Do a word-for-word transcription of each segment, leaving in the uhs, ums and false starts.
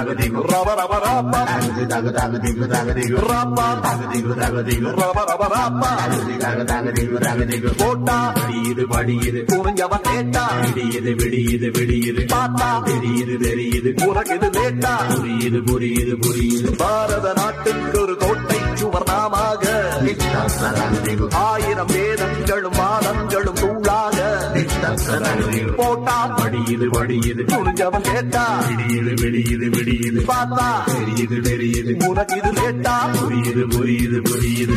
dagadigu raba raba raba dagadigu dagadigu raba dagadigu dagadigu raba raba raba dagadigu dagadigu போட்டா விடியுது படியுது புரிஞ்சவன் கேட்டா விடியுது விடியுது விடியுது பார்த்தா தெரியுது தெரியுது உனக்கு இது லேட்டா புரியுது புரியுது புரியுது பாரத நாட்டுக்கு ஒரு கோட்டை சுவர்ணமாக ஆயிரம் வேதங்களும் வாதங்களும் தூளாக போட்டா படியுது படியுது புரிஞ்சவன் கேட்டா விடியுது விடியுது விடியுது பார்த்தா தெரியுது தெரியுது உனக்கு இது லேட்டா புரியுது புரியுது புரியுது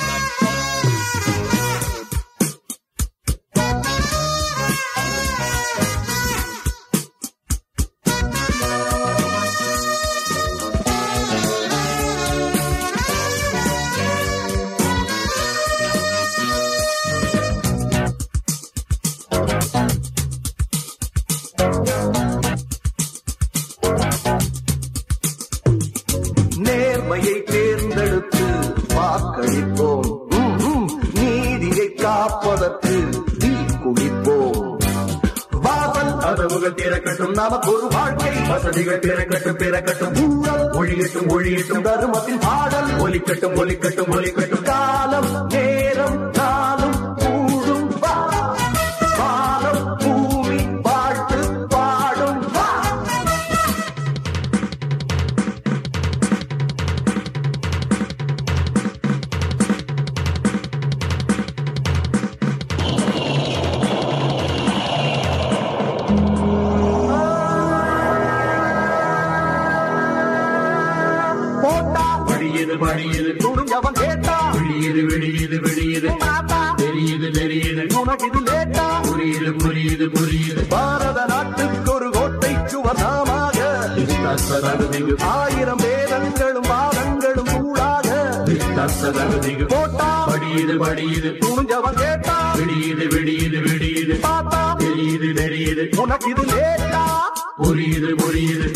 நேர்மையை தேர்ந்தெடுத்து வாக்களிப்போம், நீதியை காப்பதற்கு தீ குளிப்போம். வாசல் கதவுகள் திறக்கட்டும், நமக்கு ஒரு வாழ்க்கை வசதிகள் திறக்கட்டும் பிறக்கட்டும், ஊழல் ஒழியட்டும் ஒழியட்டும், தர்மத்தின் பாடல் ஒலிக்கட்டும் ஒலிக்கட்டும் ஒலிக்கட்டும். காலம் நேரம் நாளும் கூடும் வானம் பூமி பாட்டு பாடும். போட்டா படியுது படியுது துணிஞ்சவன் கேட்டா விடியுது விடியுது விடியுது தெரியுது தெரியுது உனக்கு இது லேட்டா புரியுது புரியுது புரியுது பாரத நாட்டுக்கு ஒரு கோட்டை சுவர்ணமாக ஆயிரம் வேதங்களும் வாதங்களும் கூடாக போட்டா படியுது படியுது துணிஞ்சவன் கேட்டா விடியுது விடியுது விடியுது பார்த்தா தெரியுது தெரியுது உனக்கு இது லேட்டா புரியுது புரியுது.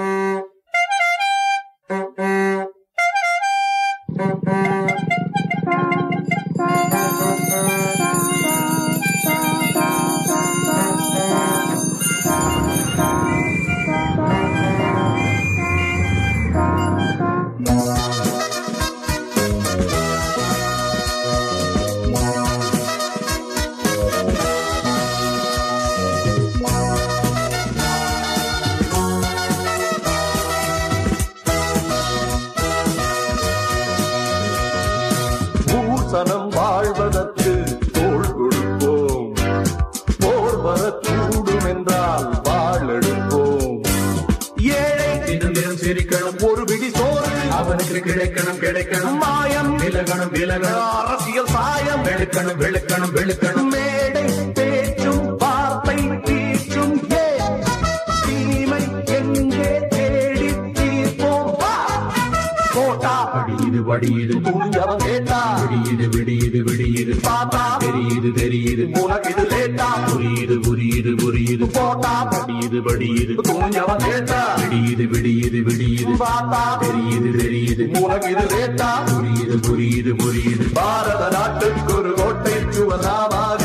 பூசணம் வாழ்வதற்கு தோள் கொடுப்போம், போர் வரக்கூடும் என்றால் வாழெடுப்போம். ஏழை தினம் சிரிக்கணும், ஒரு பிடி சோறு அவனுக்கு கிடைக்கணும் கிடைக்கணும். மாயம் விலகணும் விலகணும், அரசியல் சாயம் வெளுக்கணும் வெளுக்கணும் வெளுக்கணும். மேடை பேச்சும் வார்த்தை தீச்சும் ஏன் தீமை எங்கே தேடி தீர்ப்போம். போட்டா படியுது படியுது துணிஞ்சவன் கேட்டா விடியுது விடியுது விடியுது பார்த்தா தெரியுது தெரியுது உனக்கு இது லேட்டா புரியுது புரியுது புரியுது. போட்டா படியுது படியுது துணிஞ்சவன் கேட்டா விடியுது விடியுது விடியுது பார்த்தா தெரியுது தெரியுது உனக்கு இது லேட்டா புரியுது புரியுது புரியுது. பாரத நாட்டுக்கு ஒரு கோட்டை சுவர்ணமாக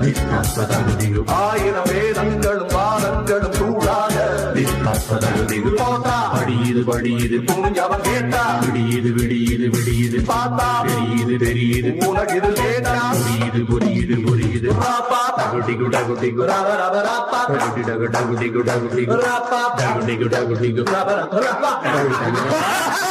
ஆயிரம் வேதங்களும் வாதங்களும் தூளாக போட்டா படியுது படியுது துணிஞ்சவன் கேட்டா விடியுது விடியுது விடியுது பார்த்தா தெரியுது தெரியுது உனக்கு இது லேட்டா புரியுது புரியுது புரியுது. ராப்பா டகுடிகு டகுடிகு ரப ரப ராப்பா டகுடிகு டகுடிகு டகுடிகு ராப்பா டகுடிகு டகுடிகு ரப ரப ராப்பா.